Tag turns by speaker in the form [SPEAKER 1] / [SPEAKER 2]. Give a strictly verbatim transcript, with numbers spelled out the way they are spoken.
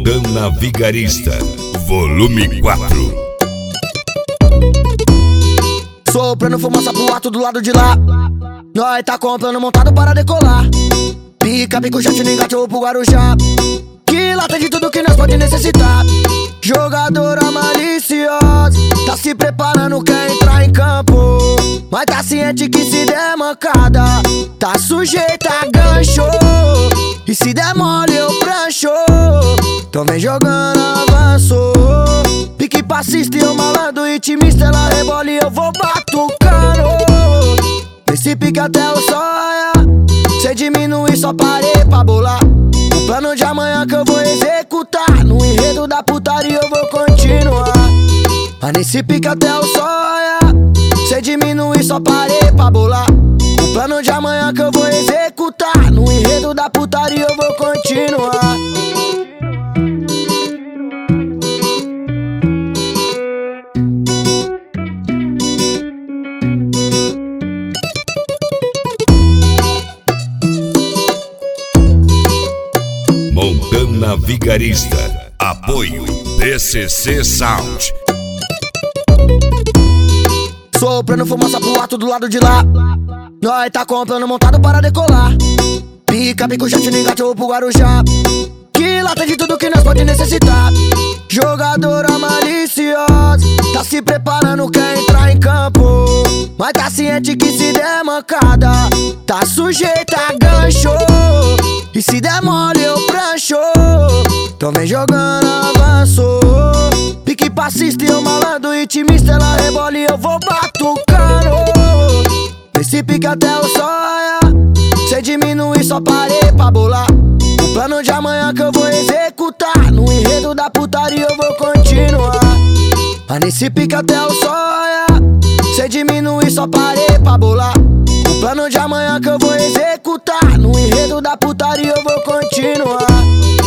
[SPEAKER 1] Montana Vigarista, volume quatro.
[SPEAKER 2] Soprando fumaça pro alto do lado de lá. Nós tá comprando montado para decolar. Pica, pico, jet, no engate ou pro Guarujá. Que lá tem de tudo que nós pode necessitar. Jogadora maliciosa, tá se preparando, quer entrar em campo. Mas tá ciente que se der mancada, tá sujeita a gancho. E se der mole eu prancho. Então vem jogando avanço. Pique passista e eu malandro, intimista, ela rebola e eu vou batucando. Nesse pique até o sonha. Cê diminui, só parei pra bolar. O plano de amanhã que eu vou executar. No enredo da putaria eu vou continuar. Mas nesse pique até o sonha. Cê diminui, só parei pra bolar. O plano de amanhã que eu vou executar. No enredo da putaria eu vou continuar.
[SPEAKER 1] Montana Vigarista, apoio D C C Sound.
[SPEAKER 2] Soprando fumaça pro alto do lado de lá. Nós tá comprando montado para decolar. Pica, pico, jet, no engate ou pro Guarujá. Que lá tem de tudo que nós pode necessitar. Jogadora maliciosa, tá se preparando, quer entrar em campo. Mas tá ciente que se der mancada, tá sujeita a gancho. E se der mole eu prancho. Então vem jogando avanço. Pique passista e eu malandro, intimista, ela rebola e eu vou batucando. Nesse pique até o sonha. Cê diminui, só parei pra bolar. O plano de amanhã que eu vou executar. No enredo da putaria eu vou continuar. Mas nesse pique até o sonha. Cê diminui, só parei pra bolar. O plano de amanhã que eu vou executar. No enredo da putaria eu vou continuar.